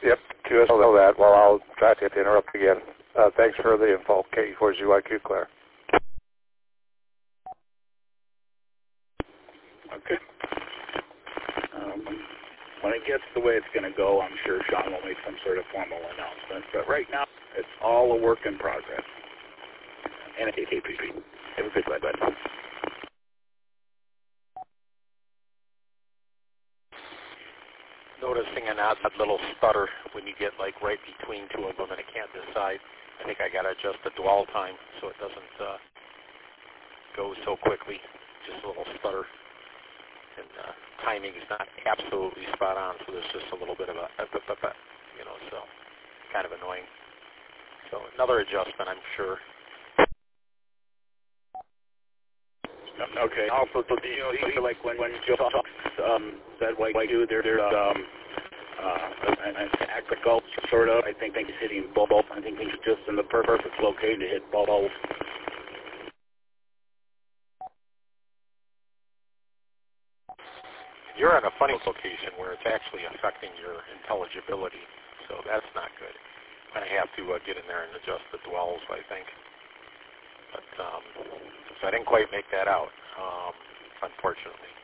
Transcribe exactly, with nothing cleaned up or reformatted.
Yep, Q S know that. Well, I'll try to interrupt again. Uh, thanks for the info. K E four Z Y Q, Claire. Okay. Um, when it gets the way it's going to go, I'm sure Sean will make some sort of formal announcement. But right now, it's all a work in progress. And it's A P P. Have a good day, bud. Noticing an odd little stutter when you get like right between two of them and it can't decide. I think I got to adjust the dwell time so it doesn't uh, go so quickly. Just a little stutter. And uh, timing is not absolutely spot on, so there's just a little bit of a, you know, so kind of annoying. So another adjustment, I'm sure. Okay. Also, so do you, you feel like when when Joe talks um, that way, like you, there, there's um, uh, an, an agriculture sort of. I think, think he's hitting both. I think he's just in the perfect location to hit both. You're in a funny location where it's actually affecting your intelligibility, so that's not good. I'm going to have to uh, get in there and adjust the dwells, I think. But um, so I didn't quite make that out, um, unfortunately.